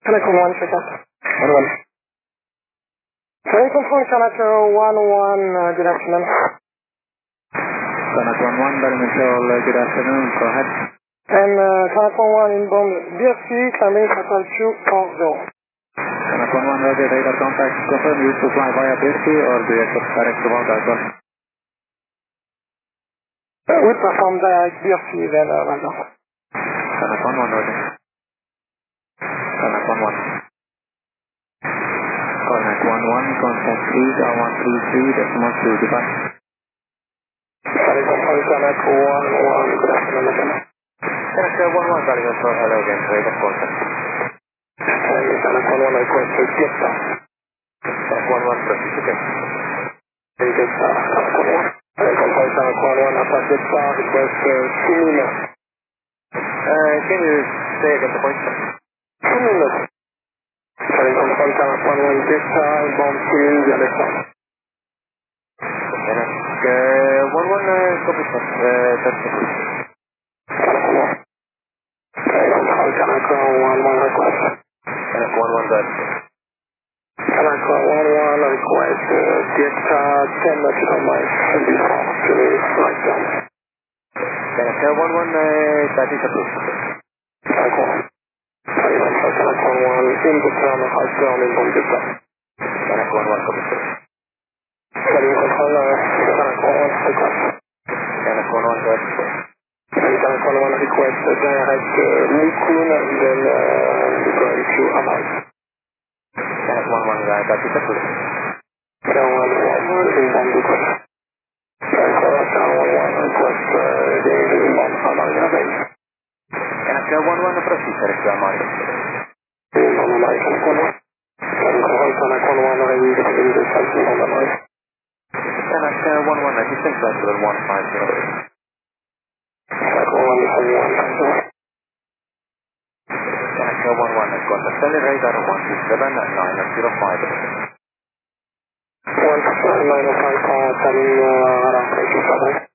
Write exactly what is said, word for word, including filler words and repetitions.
Canac one one, check out. one one. Sorry, confirm Canac one one, uh, good afternoon. Canac one one, Barimental, uh, good afternoon, go ahead. And uh, Canac one one inbound B F C, climbing Fatal two four zero. Canac one one, Roger, radar contact confirm, you to fly via B F C or do you accept direct to Malta as well? Uh, we perform direct B F C then, uh, Roger. Canac one one, Roger. Canac one one. Canac one one, contact three, one three three, decimal two, goodbye. Sorry, confirm Canac one one, good afternoon again. Canac one one, Barimental, hello again, radar contact. And Canac one one, request to get down. Canac one one, proceed again. Get down, Canac one one. And confirm Canac one one, after get down, request to two minutes. Uh, can you say again the point? two minutes. Sorry, confirm Canac one one, get down, bomb to India, let's go. Canac uh, one one, uh, copy, sir. Uh, that's it. Canac one one. Sorry, confirm Canac one one, request. Canac one one, that's it. Canac one one, request to get uh, ten nautical miles before to flight down. Canac one one, uh, that is approved. Canac one one. Sorry, confirm Canac one one, in the town of High Down in Bomb Canac one one, copy, sir. Sorry, confirm uh, Canac one one, request. Canac one one, that's it. And Canac one one, request uh, direct uh, Mikun and then uh, going to Amman. Canac one one, uh, that is approved. Canac one one, in Bomb request. And Canac one one, request uh, going to Imam Amman Airways. Canac one one, proceed, sir, to Amman. Imam Amman, Canac one one. And confirm Canac one one, ready to begin the cycle on the noise. Canac one one, distance level one five zero. Canac one one, one one, Canac one one, contact radar one two seven nine zero five. one seven nine five, uh, telling uh, around eighty-seven.